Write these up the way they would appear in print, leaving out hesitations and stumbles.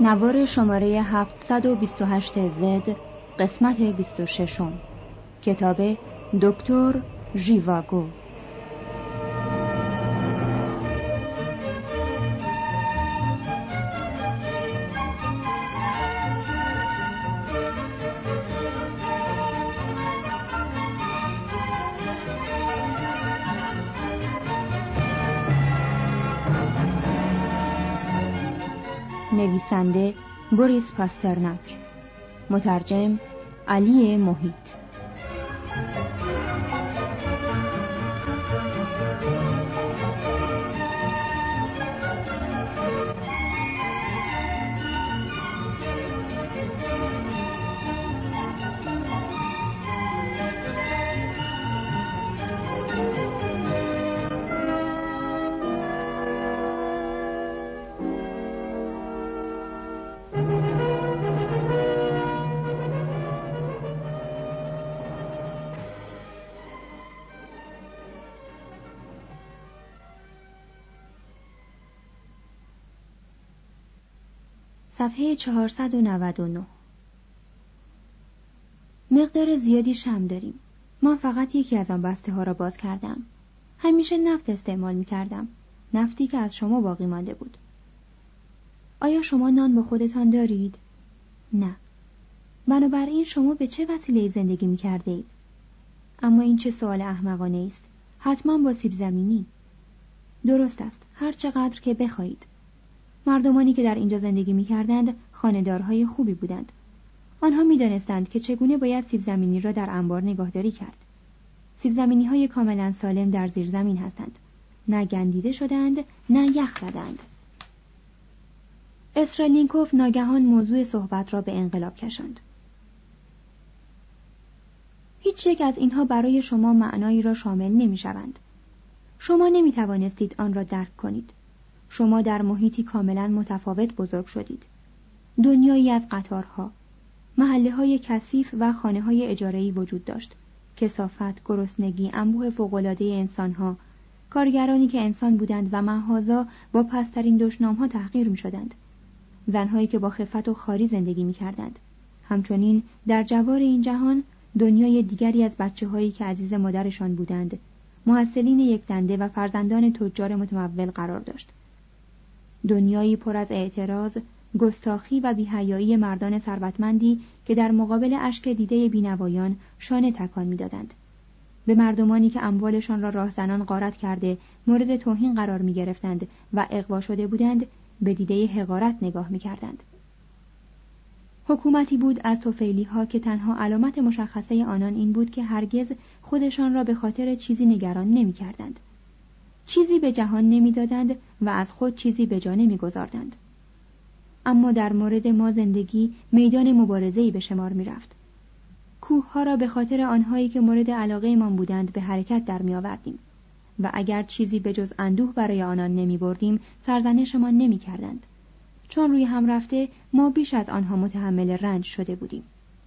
نوار شماره 728 زد، قسمت 26. کتاب دکتر ژیواگو. نویسنده بوریس پاسترناک، مترجم علی محیط. صفحه 499. مقدار زیادی شمع داریم. من فقط یکی از آن بسته ها را باز کردم. همیشه نفت استعمال می کردم. نفتی که از شما باقی مانده بود. آیا شما نان با خودتان دارید؟ نه. بنابراین شما به چه وسیله زندگی می کرده اید؟ اما این چه سوال احمقانه است. حتما با سیب زمینی. درست است. هر چقدر که بخواهید. مردمانی که در اینجا زندگی می‌کردند خانه‌دارهای خوبی بودند. آنها می‌دانستند که چگونه باید سیب زمینی را در انبار نگهداری کرد. سیب زمینی‌های کاملا سالم در زیر زمین هستند. نه گندیده شدند، نه یخ زدند. استرلینکوف ناگهان موضوع صحبت را به انقلاب کشاند. هیچ یک از اینها برای شما معنایی را شامل نمی‌شوند. شما نمی‌توانستید آن را درک کنید. شما در محیطی کاملا متفاوت بزرگ شدید. دنیایی از قطارها، محله‌های کثیف و خانه‌های اجاره‌ای وجود داشت. کثافت، گرسنگی، انبوه فوق‌العاده انسان‌ها، کارگرانی که انسان بودند و مغازه‌ها با پست‌ترین دشنام‌ها تحقیر می‌شدند. زن‌هایی که با خفت و خواری زندگی می‌کردند. همچنین در جوار این جهان دنیای دیگری از بچه‌هایی که عزیز مادرشان بودند، محصلین یکدنده و فرزندان تجار متمول قرار داشت. دنیایی پر از اعتراض، گستاخی و بی‌حیایی مردان ثروتمندی که در مقابل اشک دیده بینوایان شانه تکان می‌دادند. به مردمانی که اموالشان را راهزنان غارت کرده مورد توهین قرار می‌گرفتند و اغوا شده بودند، به دیده حقارت نگاه می‌کردند. حکومتی بود از طفیلی‌ها که تنها علامت مشخصه آنان این بود که هرگز خودشان را به خاطر چیزی نگران نمی‌کردند. چیزی به جهان نمی‌دادند و از خود چیزی به جا نمی‌گذاردند. اما در مورد ما زندگی میدان مبارزه‌ای به شمار می‌رفت. کوه‌ها را به خاطر آنهایی که مورد علاقه‌مان بودند به حرکت در می‌آوردیم و اگر چیزی به جز اندوه برای آنان نمی‌بردیم سرزنشمان نمی‌کردند، چون روی هم رفته ما بیش از آنها متحمل رنج شده بودیم.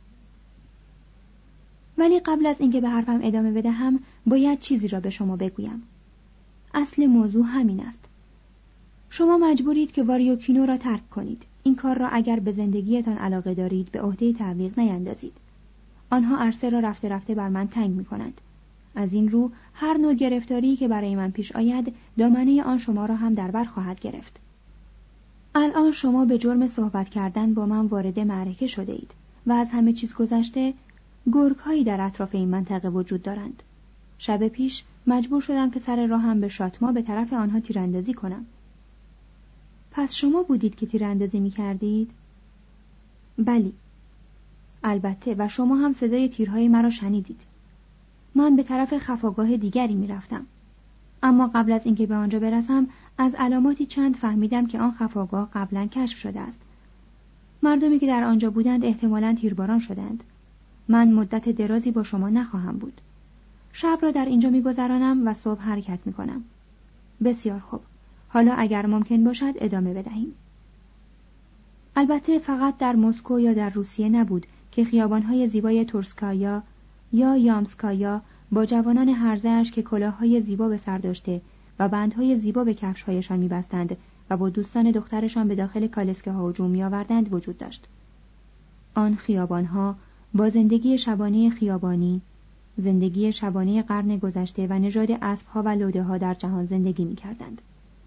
ولی قبل از اینکه به حرفم ادامه بدهم باید چیزی را به شما بگویم. اصل موضوع همین است. شما مجبورید که واریوکینو را ترک کنید. این کار را اگر به زندگیتان علاقه دارید به عهده تعویق نیندازید. آنها عرصه را رفته رفته بر من تنگ می‌کنند. از این رو هر نوع گرفتاری که برای من پیش آید دامنه آن شما را هم در بر خواهد گرفت. الان شما به جرم صحبت کردن با من وارد معرکه شده اید و از همه چیز گذشته گرگ‌هایی در اطراف این منطقه وجود دارند. شب پیش مجبور شدم که سر راهم به شاتما به طرف آنها تیراندازی کنم. پس شما بودید که تیراندازی می‌کردید؟ بلی. البته و شما هم صدای تیرهای مرا شنیدید. من به طرف خفاگاه دیگری می‌رفتم. اما قبل از اینکه به آنجا برسم از علاماتی چند فهمیدم که آن خفاگاه قبلا کشف شده است. مردمی که در آنجا بودند احتمالاً تیرباران شدند. من مدت درازی با شما نخواهم بود. شب را در اینجا می‌گذرانم و صبح حرکت می‌کنم. بسیار خوب. حالا اگر ممکن باشد ادامه بدهیم. البته فقط در مسکو یا در روسیه نبود که خیابان‌های زیبای تورسکایا یا یامسکایا با جوانان هرزه‌اش که کلاه‌های زیبا به سر داشته و بندهای زیبا به کفش‌هایشان می‌بستند و با دوستان دخترشان به داخل کالسکه ها هجوم می‌آوردند وجود داشت. آن خیابان‌ها با زندگی شبانه خیابانی، زندگی شبانه قرن گذشته و نژاد اسب‌ها و لوده‌ها در جهان زندگی می‌کردند.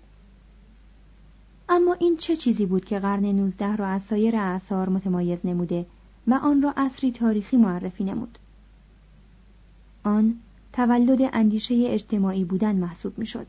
اما این چه چیزی بود که قرن 19 را از سایر اعصار متمایز نموده و آن را عصری تاریخی معرفی نمود؟ آن تولد اندیشه اجتماعی بودن محسوب می‌شد.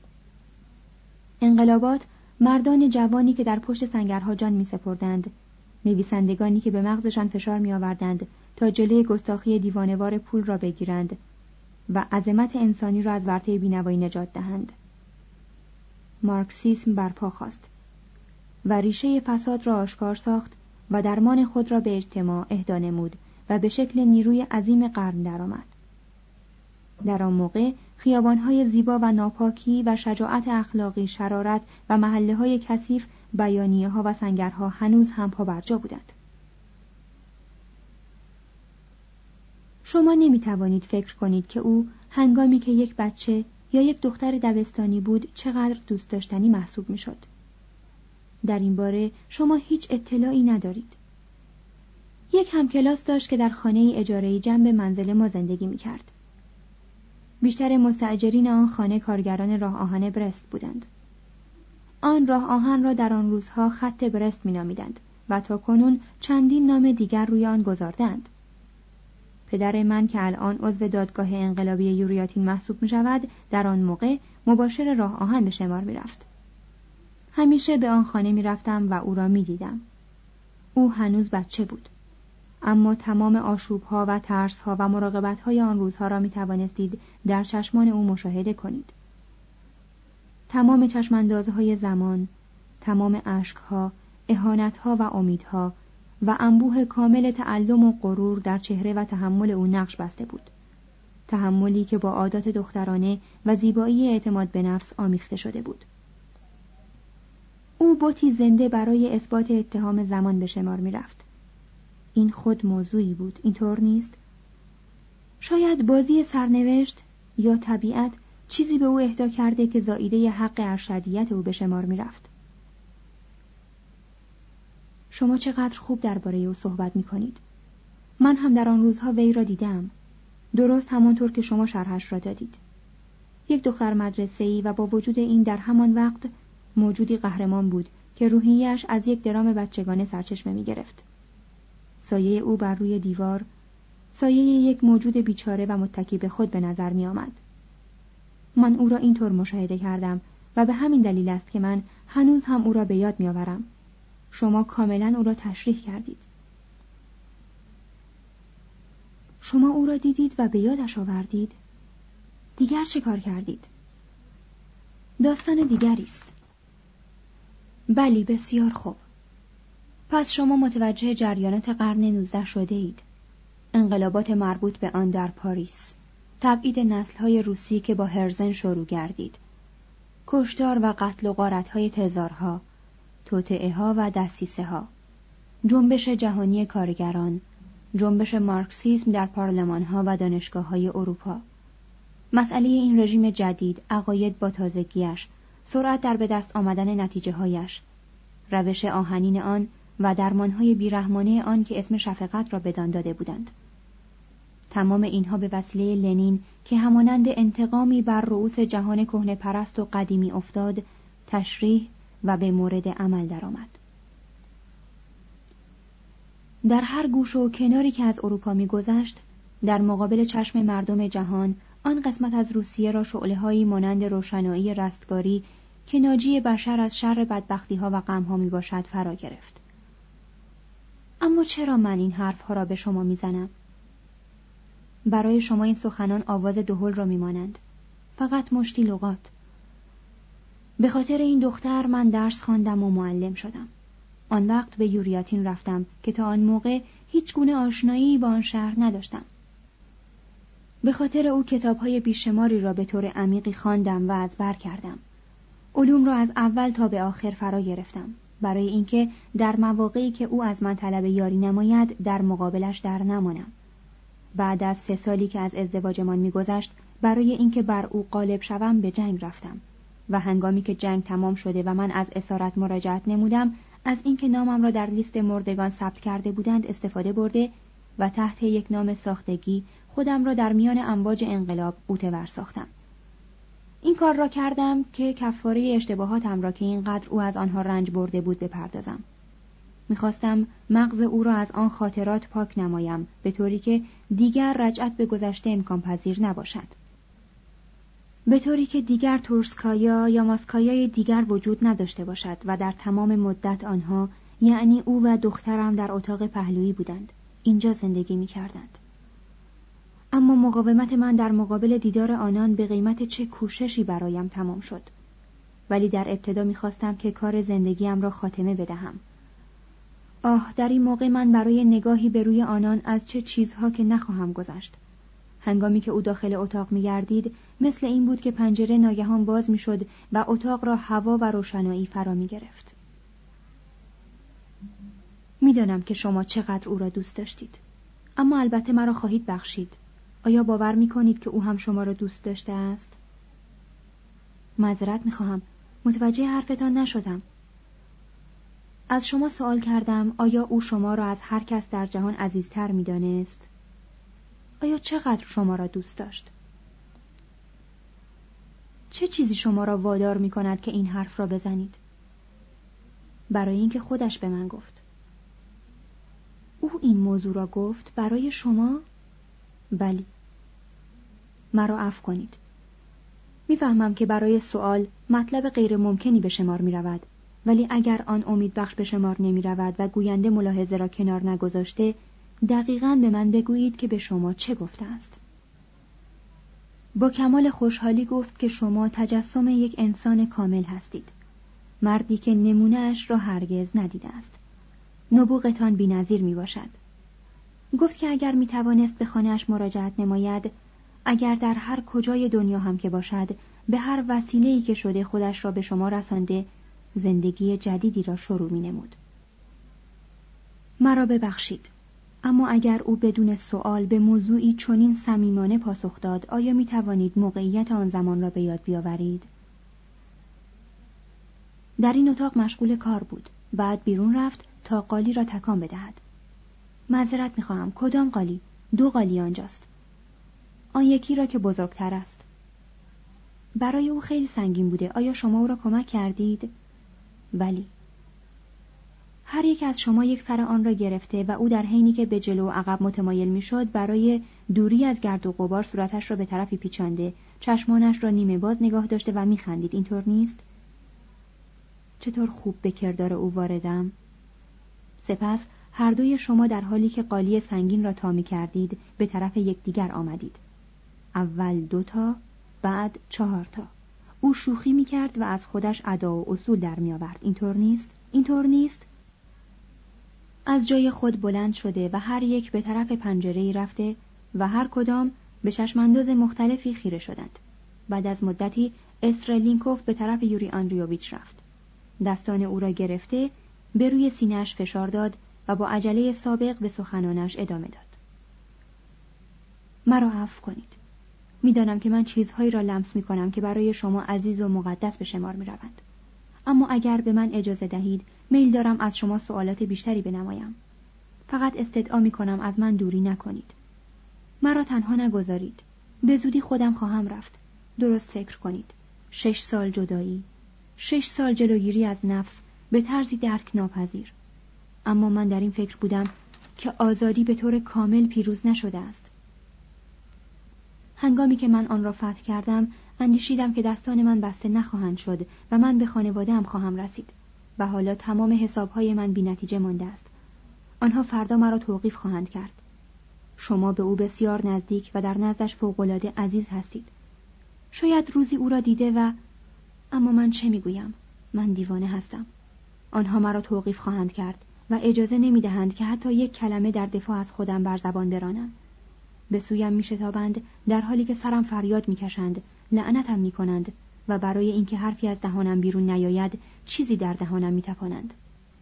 انقلابات مردان جوانی که در پشت سنگرها جان می‌سپردند، نویسندگانی که به مغزشان فشار می‌آوردند تا جلوی گستاخی دیوانه‌وار پول را بگیرند و عظمت انسانی را از ورطه بینوایی نجات دهند. مارکسیسم برپا خواست و ریشه فساد را آشکار ساخت و درمان خود را به اجتماع اهدا نمود و به شکل نیروی عظیم قرن درآمد. در آن موقع خیابان‌های زیبا و ناپاکی و شجاعت اخلاقی، شرارت و محله‌های کثیف، بیانیه‌ها و سنگرها هنوز هم پابرجا بودند. شما نمی‌توانید فکر کنید که او هنگامی که یک بچه یا یک دختر دبستانی بود چقدر دوست داشتنی محسوب می‌شد. در این باره شما هیچ اطلاعی ندارید. یک همکلاس داشت که در خانه اجاره‌ای جنب منزل ما زندگی می‌کرد. بیشتر مستاجرین آن خانه کارگران راه آهن برست بودند. آن راه آهن را در آن روزها خط برست می‌نامیدند و تا کنون چندین نام دیگر روی آن گذاردند. پدر من که الان عضو دادگاه انقلابی یوریاتین محسوب می‌شود، در آن موقع مباشر راه آهن به شمار می‌رفت. همیشه به آن خانه می‌رفتم و او را می‌دیدم. او هنوز بچه بود، اما تمام آشوب‌ها و ترس‌ها و مراقبت‌های آن روزها را می‌توانستید در چشمان او مشاهده کنید. تمام چشماندازهای زمان، تمام اشک‌ها، اهانت‌ها و امیدها و انبوه کامل تعلم و غرور در چهره و تحمل او نقش بسته بود. تحملی که با عادات دخترانه و زیبایی اعتماد به نفس آمیخته شده بود. او بتی زنده برای اثبات اتهام زمان به شمار می‌رفت. این خود موضوعی بود، اینطور نیست؟ شاید بازی سرنوشت یا طبیعت چیزی به او اهدا کرده که زائیده حق ارشدیت او به شمار می‌رفت. شما چقدر خوب درباره او صحبت می‌کنید. من هم در آن روزها وی را دیدم، درست همانطور که شما شرحش را دادید. یک دختر مدرسه‌ای و با وجود این در همان وقت موجودی قهرمان بود که روحیه‌اش از یک درام بچگانه سرچشمه می‌گرفت. سایه او بر روی دیوار، سایه یک موجود بیچاره و متکی به خود به نظر می‌آمد. من او را اینطور مشاهده کردم و به همین دلیل است که من هنوز هم او را به یاد می‌آورم. شما کاملا او را تشریح کردید. شما او را دیدید و به یادش آوردید؟ دیگر چه کار کردید؟ داستان دیگری است. بلی، بسیار خوب. پس شما متوجه جریانات قرن 19 شده اید. انقلابات مربوط به آن در پاریس، تبعید نسل‌های روسی که با هرزن شروع گردید، کشتار و قتل و غارت‌های تزارها، توطئه‌ها و دسیسه‌ها، جنبش جهانی کارگران، جنبش مارکسیسم در پارلمان‌ها و دانشگاه‌های اروپا، مسئله این رژیم جدید، عقاید با تازگیش، سرعت در به دست آمدن نتیجه‌هایش، روش آهنین آن و درمان‌های بیرحمانه آن که اسم شفقت را بدان داده بودند. تمام اینها به وسیله لنین که همانند انتقامی بر رؤوس جهان کهنه پرست و قدیمی افتاد، تشریح و به مورد عمل درآمد. در هر گوش و کناری که از اروپا می‌گذشت، در مقابل چشم مردم جهان، آن قسمت از روسیه را شعله‌هایی مانند روشنایی رستگاری که ناجی بشر از شر بدبختی‌ها و غم‌ها میباشد فرا گرفت. اما چرا من این حرف‌ها را به شما میزنم؟ برای شما این سخنان آواز دهل را میمانند، فقط مشتی لغات. به خاطر این دختر من درس خواندم و معلم شدم. آن وقت به یوریاتین رفتم که تا آن موقع هیچ گونه آشنایی با آن شهر نداشتم. به خاطر او کتاب‌های بیشماری را به طور عمیقی خواندم و از بر کردم. علوم را از اول تا به آخر فرا گرفتم، برای اینکه در مواقعی که او از من طلب یاری نماید در مقابلش در نمانم. بعد از 3 سالی که از ازدواجمان می‌گذشت، برای اینکه بر او غالب شوم به جنگ رفتم و هنگامی که جنگ تمام شده و من از اسارت مراجعت نمودم، از اینکه نامم را در لیست مردگان ثبت کرده بودند استفاده برده و تحت یک نام ساختگی خودم را در میان امواج انقلاب غوطه‌ور ساختم. این کار را کردم که کفاره اشتباهاتم را که اینقدر او از آنها رنج برده بود بپردازم. می‌خواستم مغز او را از آن خاطرات پاک نمایم، به طوری که دیگر رجعت به گذشته امکان پذیر نباشد. به طوری که دیگر تورسکایا یا ماسکایای دیگر وجود نداشته باشد و در تمام مدت آنها، یعنی او و دخترم، در اتاق پهلویی بودند. اینجا زندگی می‌کردند. اما مقاومت من در مقابل دیدار آنان به قیمت چه کوششی برایم تمام شد. ولی در ابتدا می‌خواستم که کار زندگیم را خاتمه بدهم. آه، در این موقع من برای نگاهی به روی آنان از چه چیزها که نخواهم گذشت. هنگامی که او داخل اتاق می‌گردید، مثل این بود که پنجره ناگهان باز می‌شد و اتاق را هوا و روشنایی فرا می‌گرفت. می‌دانم که شما چقدر او را دوست داشتید، اما البته مرا خواهید بخشید. آیا باور می‌کنید که او هم شما را دوست داشته است؟ معذرت می‌خواهم، متوجه حرفتان نشدم. از شما سوال کردم آیا او شما را از هر کس در جهان عزیزتر می‌دانست؟ آیا چقدر شما را دوست داشت؟ چه چیزی شما را وادار می‌کند که این حرف را بزنید؟ برای اینکه خودش به من گفت. او این موضوع را گفت برای شما؟ بلی. مرا عفو کنید. می‌فهمم که برای سوال مطلب غیر ممکنی به شمار می‌رود، ولی اگر آن امید بخش به شمار نمی‌رود و گوینده ملاحظه را کنار نگذاشته، دقیقاً به من بگویید که به شما چه گفته است. با کمال خوشحالی گفت که شما تجسم یک انسان کامل هستید، مردی که نمونه‌اش را هرگز ندیده است. نبوغتان بی‌نظیر می‌باشد. گفت که اگر می‌توانست به خانه‌اش مراجعت نماید، اگر در هر کجای دنیا هم که باشد، به هر وسیله‌ای که شده خودش را به شما رسانده، زندگی جدیدی را شروع می‌نمود. مرا ببخشید، اما اگر او بدون سؤال به موضوعی چنین صمیمانه پاسخ داد، آیا می‌توانید موقعیت آن زمان را به یاد بیاورید؟ در این اتاق مشغول کار بود. بعد بیرون رفت تا قالی را تکان بدهد. معذرت می‌خواهم، کدام قالی؟ 2 قالی آنجاست. آن یکی را که بزرگتر است. برای او خیلی سنگین بوده. آیا شما او را کمک کردید؟ بلی. هر یک از شما یک سر آن را گرفته و او در حینی که به جلو و عقب متمایل می‌شد، برای دوری از گرد و غبار صورتش را به طرفی پیچانده، چشمانش را نیمه باز نگاه داشته و می‌خندید. اینطور نیست؟ چطور خوب به کردار او واردم؟ سپس هر دوی شما در حالی که قالی سنگین را تا می‌کردید، به طرف یکدیگر آمدید. اول 2 تا، بعد 4 تا. او شوخی می‌کرد و از خودش ادا و اصول در می‌آورد. اینطور نیست؟ اینطور نیست؟ از جای خود بلند شده و هر یک به طرف پنجره‌ای رفته و هر کدام به چشمانداز مختلفی خیره شدند. بعد از مدتی استرلینکوف به طرف یوری آندریوویچ رفت. دستان او را گرفته به روی سینه‌اش فشار داد و با عجله سابق به سخنانش ادامه داد. مرا عفو کنید. می‌دانم که من چیزهایی را لمس می‌کنم که برای شما عزیز و مقدس به شمار می‌روند. اما اگر به من اجازه دهید، میل دارم از شما سوالات بیشتری بنمایم. فقط استدعا می‌کنم از من دوری نکنید. مرا تنها نگذارید. به زودی خودم خواهم رفت. درست فکر کنید. 6 سال جدایی، 6 سال جلوگیری از نفس به طرزی درک ناپذیر. اما من در این فکر بودم که آزادی به طور کامل پیروز نشده است. هنگامی که من آن را فتح کردم، اندیشیدم که دستان من بسته نخواهند شد و من به خانواده‌ام خواهم رسید و حالا تمام حسابهای من بی نتیجه مانده است. آنها فردا مرا توقیف خواهند کرد. شما به او بسیار نزدیک و در نزدش فوق‌العاده عزیز هستید. شاید روزی او را دیده و اما من چه میگویم؟ من دیوانه هستم. آنها مرا توقیف خواهند کرد و اجازه نمیدهند که حتی یک کلمه در دفاع از خودم بر زبان برانم. به سویم میشتابند در حالی که سرم فریاد میکشند، لعنتم میکنند و برای اینکه حرفی از دهانم بیرون نیاید چیزی در دهانم میتپانند.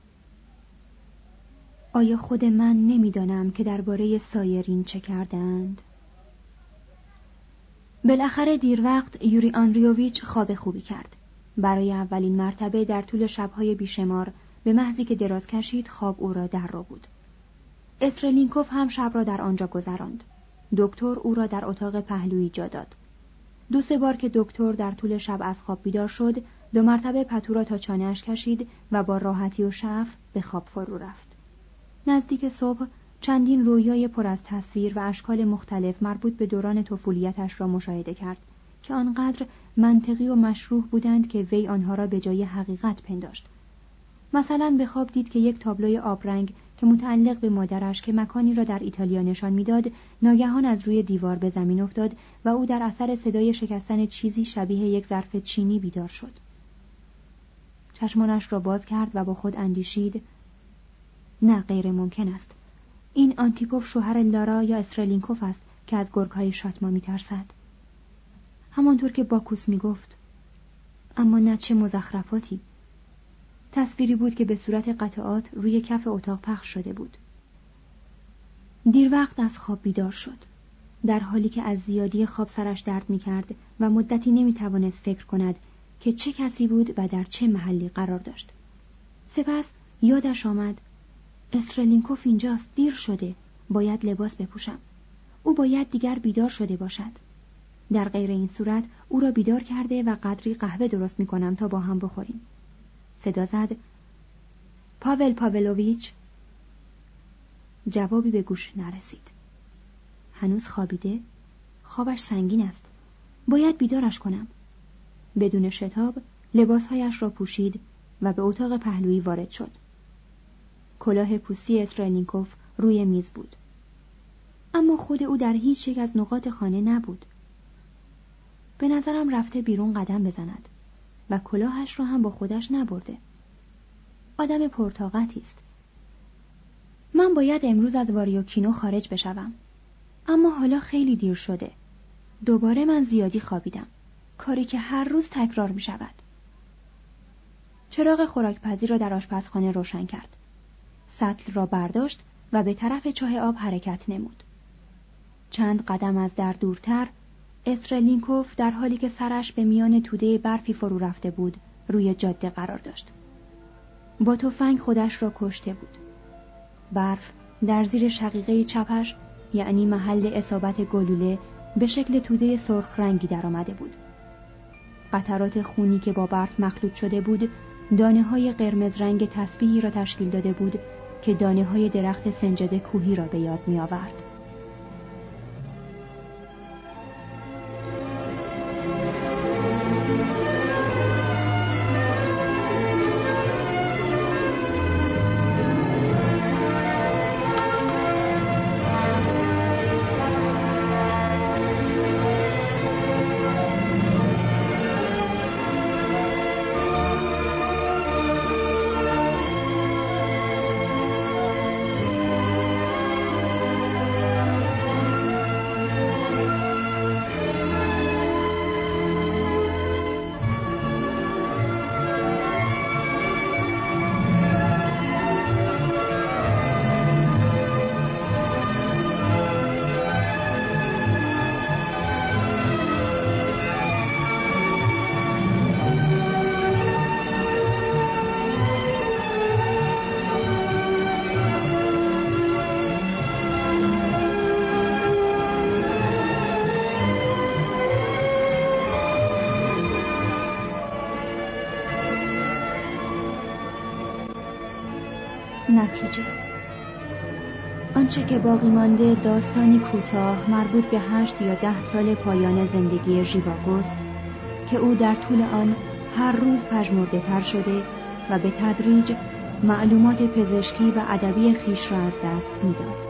آیا خود من نمیدانم که درباره سایرین چه کردند؟ بالاخره دیر وقت یوری آندریوویچ خواب خوبی کرد. برای اولین مرتبه در طول شب‌های بیشمار به محضی که دراز کشید خواب او را در رو بود. استرلینکوف هم شب را در آنجا گذراند. دکتر او را در اتاق پهلویی جا داد. 2-3 بار که دکتر در طول شب از خواب بیدار شد، 2 مرتبه پتو را تا چانه‌اش کشید و با راحتی و شعف به خواب فرو رفت. نزدیک صبح چندین رویای پر از تصویر و اشکال مختلف مربوط به دوران طفولیتش را مشاهده کرد که آنقدر منطقی و مشروح بودند که وی آنها را به جای حقیقت پنداشت. مثلا به خواب دید که یک تابلوی آبرنگ که متعلق به مادرش که مکانی را در ایتالیا نشان میداد، ناگهان از روی دیوار به زمین افتاد و او در اثر صدای شکستن چیزی شبیه یک ظرف چینی بیدار شد. چشمانش را باز کرد و با خود اندیشید: نه، غیر ممکن است. این آنتیپوف شوهر لارا یا استرلینکوف است که از گرگ‌های شاتما می‌ترسد. همانطور که باکوس می‌گفت. اما نه، چه مزخرفاتی. تصویری بود که به صورت قطعات روی کف اتاق پخش شده بود. دیر وقت از خواب بیدار شد، در حالی که از زیادی خواب سرش درد می‌کرد و مدتی نمی‌توانست فکر کند که چه کسی بود و در چه محلی قرار داشت. سپس یادش آمد استرلینکوف اینجاست، دیر شده، باید لباس بپوشم. او باید دیگر بیدار شده باشد. در غیر این صورت او را بیدار کرده و قدری قهوه درست می‌کنم تا با هم بخوریم. صدا زد: پاول پاولویچ. جوابی به گوش نرسید. هنوز خوابیده؟ خوابش سنگین است. باید بیدارش کنم. بدون شتاب لباسهایش را پوشید و به اتاق پهلویی وارد شد. کلاه پوستی استرلینکوف روی میز بود. اما خود او در هیچ یک از نقاط خانه نبود. به نظرم رفته بیرون قدم بزند و کلاهش را هم با خودش نبرده. آدم پرطاقتی است. من باید امروز از واریوکینو خارج بشوم. اما حالا خیلی دیر شده. دوباره من زیادی خوابیدم. کاری که هر روز تکرار می شود. چراغ خوراکپزی را در آشپزخانه روشن کرد. سطل را برداشت و به طرف چاه آب حرکت نمود. چند قدم از در دورتر، استرلینکوف در حالی که سرش به میان توده برفی فرو رفته بود، روی جاده قرار داشت. با تفنگ خودش را کشته بود. برف در زیر شقیقه چپش، یعنی محل اصابت گلوله، به شکل توده سرخ رنگی در آمده بود. قطرات خونی که با برف مخلوط شده بود، دانه‌های قرمز رنگ تسبیحی را تشکیل داده بود که دانه‌های درخت سنجد کوهی را به یاد می‌آورد. نتیجه آنچه که باقی مانده داستانی کوتاه مربوط به 8 یا 10 سال پایان زندگی ژیواگوست که او در طول آن هر روز پژمرده‌تر شده و به تدریج معلومات پزشکی و ادبی خویش را از دست می‌داد.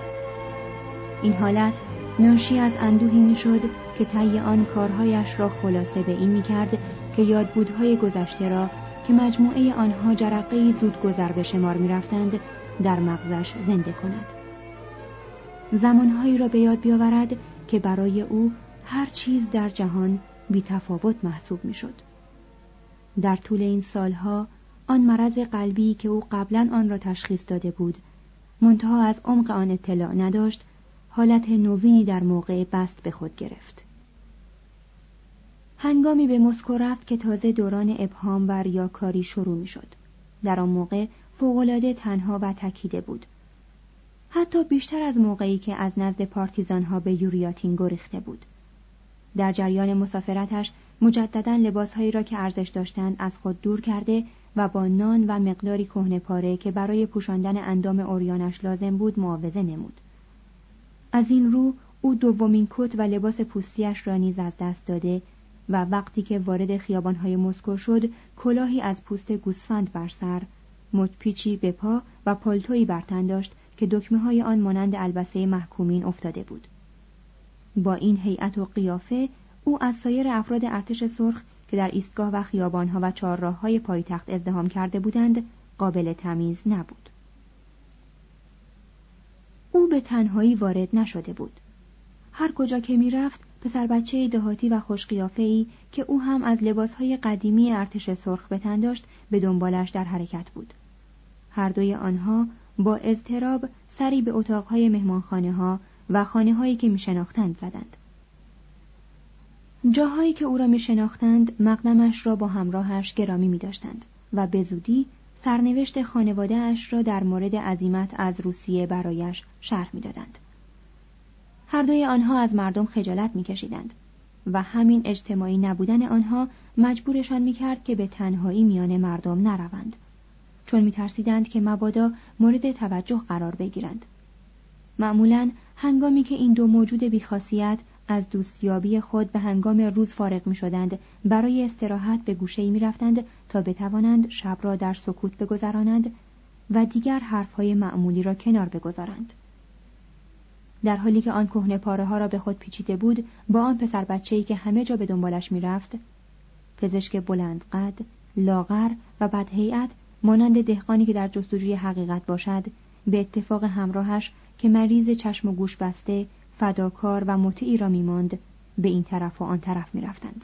این حالت ناشی از اندوهی می‌شد که طی آن کارهایش را خلاصه به این می‌کرد که یادبودهای گذشته را که مجموعه آنها جرقه‌ای زود گذر به شمار می‌رفتند در مغزش زنده کند. زمانهایی را به یاد بیاورد که برای او هر چیز در جهان بی‌تفاوت محسوب می‌شد. در طول این سالها آن مرض قلبی که او قبلا آن را تشخیص داده بود، منتها از عمق آن اطلاع نداشت، حالت نوینی در موقع بست به خود گرفت. هنگامی به مسکو رفت که تازه دوران ابهام و ریاکاری شروع می شد. در آن موقع فوق‌العاده تنها و تکیده بود. حتی بیشتر از موقعی که از نزد پارتیزانها به یوریاتین گریخته بود. در جریان مسافرتش مجدداً لباسهایی را که ارزش داشتند از خود دور کرده و با نان و مقداری کهنه‌پاره که برای پوشاندن اندام عریانش لازم بود معاوضه نمود. از این رو او دومین کت و لباس پوستیش را نیز از دست داده و وقتی که وارد خیابان‌های مسکو شد کلاهی از پوست گوسفند بر سر، مچ‌پیچی به پا و پالتویی بر تن داشت که دکمه‌های آن مانند البسه محکومین افتاده بود. با این هیئت و قیافه او از سایر افراد ارتش سرخ که در ایستگاه و خیابان‌ها و چهارراه‌های پایتخت ازدحام کرده بودند قابل تمیز نبود. او به تنهایی وارد نشده بود. هر کجا که می‌رفت پسر بچه دهاتی و خوش قیافه‌ای که او هم از لباسهای قدیمی ارتش سرخ به تن داشت به دنبالش در حرکت بود. هر دوی آنها با اضطراب سری به اتاقهای مهمانخانه‌ها و خانه‌هایی که می‌شناختند زدند. جاهایی که او را می‌شناختند مقدمش را با همراهش گرامی می‌داشتند و به زودی سرنوشت خانواده‌اش را در مورد عزیمت از روسیه برایش شرح می‌دادند. هر دوی آنها از مردم خجالت می‌کشیدند و همین اجتماعی نبودن آنها مجبورشان می‌کرد که به تنهایی میان مردم نروند، چون می‌ترسیدند که مبادا مورد توجه قرار بگیرند. معمولاً هنگامی که این دو موجود بی‌خاصیت از دوستیابی خود به هنگام روز فارغ می‌شدند برای استراحت به گوشه‌ای می‌رفتند تا بتوانند شب را در سکوت بگذرانند و دیگر حرف‌های معمولی را کنار بگذارند. در حالی که آن کهنه‌پاره‌ها را به خود پیچیده بود با آن پسر بچه‌ای که همه جا به دنبالش می‌رفت، پزشک بلند قد، لاغر و بدهیئت مانند دهقانی که در جستجوی حقیقت باشد، به اتفاق همراهش که مریض چشم و گوش بسته، فداکار و مطیعی را می‌ماند، به این طرف و آن طرف می‌رفتند.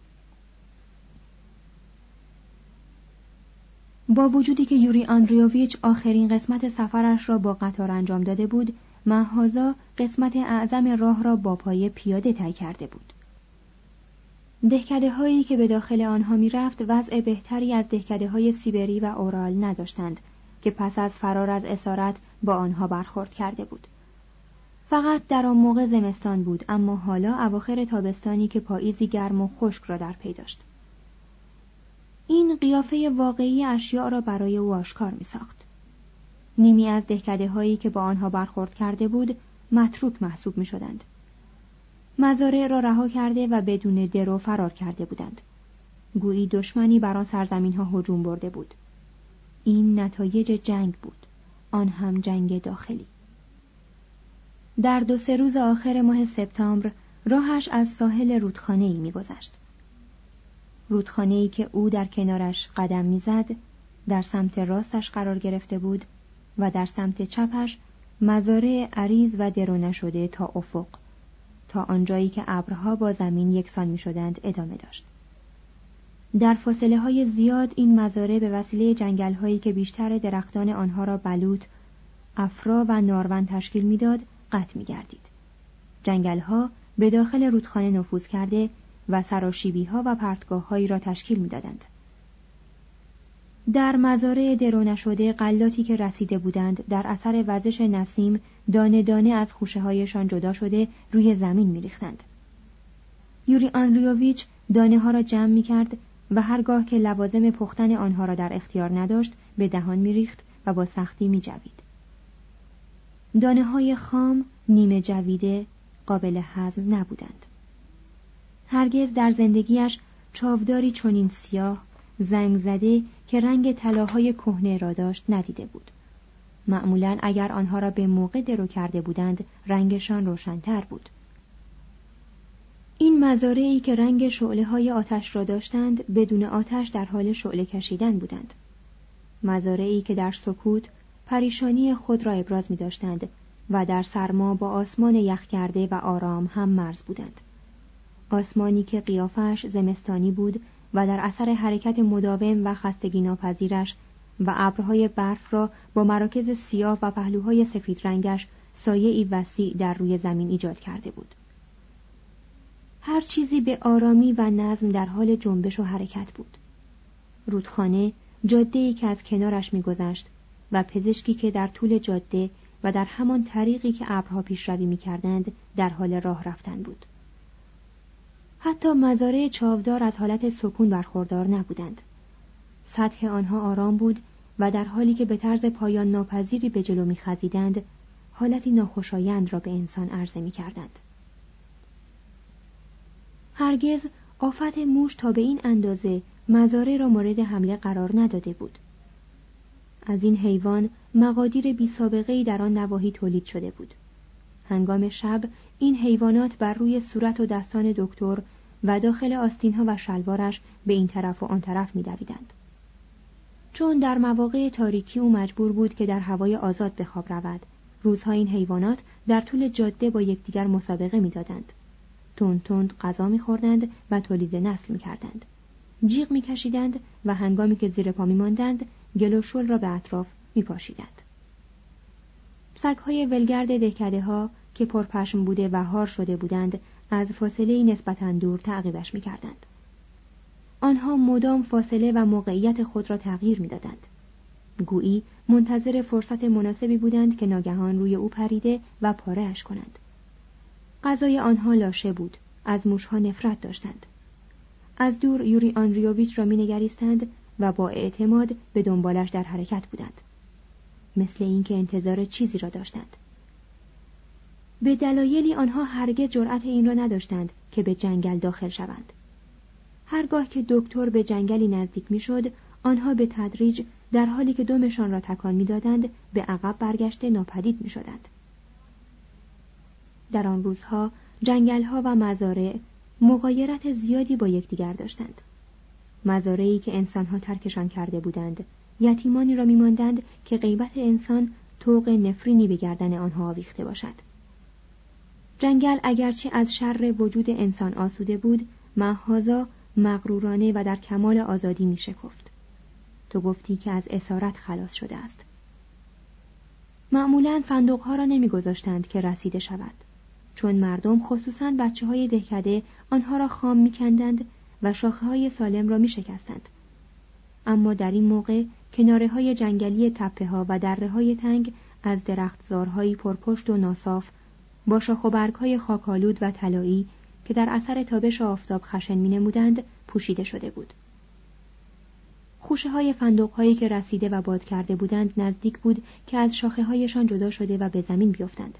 با وجودی که یوری آندریوویچ آخرین قسمت سفرش را با قطار انجام داده بود، مهازا قسمت اعظم راه را با پای پیاده طی کرده بود. دهکده‌هایی که به داخل آنها می‌رفت وضع بهتری از دهکده‌های سیبری و اورال نداشتند که پس از فرار از اسارت با آنها برخورد کرده بود. فقط در آن موقع زمستان بود، اما حالا اواخر تابستانی که پاییزی گرم و خشک را در پی داشت. این قیافه واقعی اشیاء را برای او آشکار می‌ساخت. نیمی از دهکده‌هایی که با آنها برخورد کرده بود متروک محسوب می‌شدند. مزارع را رها کرده و بدون درو فرار کرده بودند. گویی دشمنی بر آن سرزمین‌ها هجوم برده بود. این نتایج جنگ بود، آن هم جنگ داخلی. در 2-3 روز آخر ماه سپتامبر راهش از ساحل رودخانه‌ای می‌گذشت. رودخانه‌ای که او در کنارش قدم می‌زد، در سمت راستش قرار گرفته بود و در سمت چپش مزارع عریض و درو نشده تا افق، تا آنجایی که ابرها با زمین یکسان می‌شدند ادامه داشت. در فاصله‌های زیاد این مزارع به وسیله جنگل‌هایی که بیشتر درختان آنها را بلوط، افرا و نارون تشکیل می‌داد، قطع می‌گردید. جنگل‌ها به داخل رودخانه نفوذ کرده و سراشیبی‌ها و پرتگاه‌هایی را تشکیل می‌دادند. در مزارع درو نشده غلاتی که رسیده بودند در اثر وزش نسیم دانه دانه از خوشه‌هایشان جدا شده روی زمین می‌ریختند. یوری آندریوویچ دانه‌ها را جمع می‌کرد و هرگاه که لوازم پختن آنها را در اختیار نداشت به دهان می‌ریخت و با سختی می‌جوید. دانه‌های خام، نیمه جویده، قابل هضم نبودند. هرگز در زندگیش چاوداری چنین سیاه، زنگ زده که رنگ طلاهای کهنه را داشت ندیده بود. معمولاً اگر آنها را به موقع درو کرده بودند رنگشان روشن‌تر بود. این مزارعی که رنگ شعله‌های آتش را داشتند بدون آتش در حال شعله کشیدن بودند. مزارعی که در سکوت پریشانی خود را ابراز می‌داشتند و در سرما با آسمان یخ کرده و آرام هم مرز بودند. آسمانی که قیافش زمستانی بود و در اثر حرکت مداوم و خستگی ناپذیرش و ابرهای برف را با مراکز سیاه و پهلوهای سفید رنگش سایه‌ای وسیع در روی زمین ایجاد کرده بود. هر چیزی به آرامی و نظم در حال جنبش و حرکت بود. رودخانه، جاده‌ای که از کنارش می‌گذشت و پزشکی که در طول جاده و در همان طریقی که ابرها پیشروی می‌کردند در حال راه رفتن بود. حتی مزارع چاودار از حالت سکون برخوردار نبودند. سطح آنها آرام بود و در حالی که به طرز پایان ناپذیری به جلو می‌خزیدند، حالتی ناخوشایند را به انسان عرضه می‌کردند. هرگز آفت موش تا به این اندازه مزارع را مورد حمله قرار نداده بود. از این حیوان مقادیر بی سابقه‌ای در آن نواحی تولید شده بود. هنگام شب این حیوانات بر روی صورت و دستان دکتر و داخل آستین‌ها و شلوارش به این طرف و آن طرف می‌دویدند. چون در مواقع تاریکی او مجبور بود که در هوای آزاد به خواب رود، روزها این حیوانات در طول جاده با یکدیگر مسابقه می‌دادند. تند تند غذا می‌خوردند و تولید نسل می‌کردند. جیغ می‌کشیدند و هنگامی که زیر پا می‌ماندند، گل و شل را به اطراف می‌پاشیدند. سگ‌های ولگرد دهکده‌ها که پرپشم بوده و هار شده بودند، از فاصله‌ای نسبتاً دور تعقیبش می‌کردند. آنها مدام فاصله و موقعیت خود را تغییر می‌دادند. گویی منتظر فرصت مناسبی بودند که ناگهان روی او پریده و پاره‌اش کنند. غذای آنها لاشه بود، از موشها نفرت داشتند. از دور یوری آندریوویچ را می‌نگریستند و با اعتماد به دنبالش در حرکت بودند، مثل اینکه انتظار چیزی را داشتند. به دلایلی آنها هرگز جرأت این را نداشتند که به جنگل داخل شوند. هرگاه که دکتر به جنگلی نزدیک می‌شد، آنها به تدریج در حالی که دمشان را تکان می‌دادند به عقب برگشته ناپدید می‌شدند. در آن روزها جنگل‌ها و مزارع مغایرت زیادی با یکدیگر داشتند. مزارعی که انسان‌ها ترکشان کرده بودند، یتیمانی را می‌ماندند که غیبت انسان طوق نفرینی به گردن آنها آویخته باشد. جنگل اگرچه از شر وجود انسان آسوده بود، مهازا مغرورانه و در کمال آزادی می‌شکفت. تو گفتی که از اسارت خلاص شده است. معمولاً فندق‌ها را نمی‌گذاشتند که رسیده شود، چون مردم خصوصاً بچه‌های دهکده آنها را خام می‌کندند و شاخه‌های سالم را می‌شکستند. اما در این موقع کناره‌های جنگلی تپه‌ها و دره‌های تنگ از درختزارهایی پرپشت و ناصاف با شاخ و برگ‌های خاک‌آلود و طلایی که در اثر تابش آفتاب خشن می‌نمودند پوشیده شده بود. خوشه‌های فندق‌هایی که رسیده و باد کرده بودند نزدیک بود که از شاخه‌هایشان جدا شده و به زمین بیفتند.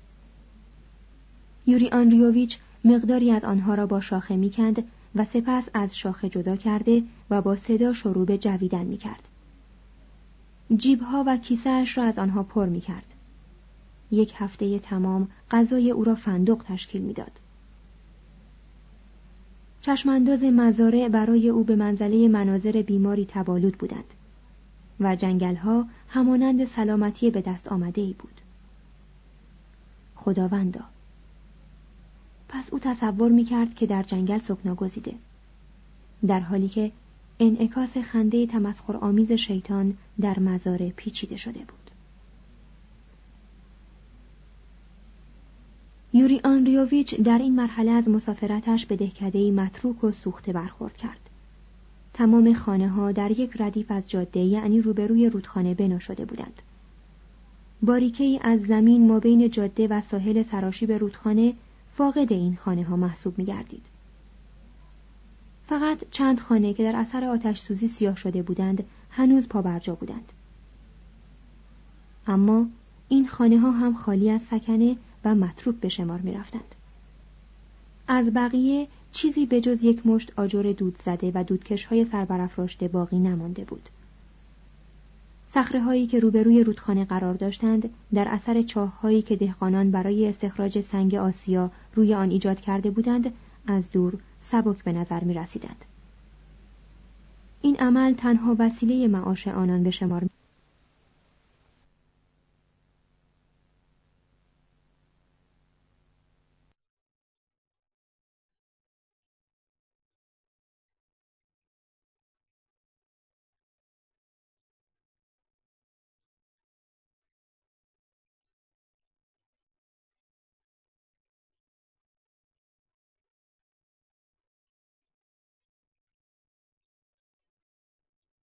یوری آندریوویچ مقداری از آنها را با شاخه می‌کند و سپس از شاخه جدا کرده و با صدا شروع به جویدن می‌کرد. جیب‌ها و کیسه‌اش را از آنها پر می‌کرد. یک هفته تمام غذای او را فندق تشکیل می‌داد. چشمانداز مزارع برای او به منزله مناظر بیماری تبالود بودند و جنگل‌ها همانند سلامتی به دست آمده‌ای بود. خداوندا، پس او تصور می‌کرد که در جنگل سکنا گزیده، در حالی که انعکاس خنده تمسخرآمیز شیطان در مزارع پیچیده شده بود. یوری آندریوویچ در این مرحله از مسافرتش به دهکده‌ای متروک و سوخته برخورد کرد. تمام خانه‌ها در یک ردیف از جاده، یعنی روبروی رودخانه، بنا شده بودند. باریکه‌ای از زمین مابین جاده و ساحل سراشیب رودخانه فاقد این خانه‌ها محسوب می‌گردید. فقط چند خانه که در اثر آتش سوزی سیاه شده بودند هنوز پابرجا بودند. اما این خانه‌ها هم خالی از سکنه و متروک به شمار می‌رفتند. از بقیه چیزی به جز یک مشت آجر دود زده و دودکش‌های سربرافراشته باقی نمانده بود. صخره‌هایی که روبروی رودخانه قرار داشتند در اثر چاه‌هایی که دهقانان برای استخراج سنگ آسیا روی آن ایجاد کرده بودند از دور سبک به نظر می‌رسیدند. این عمل تنها وسیله معاش آنان به شمار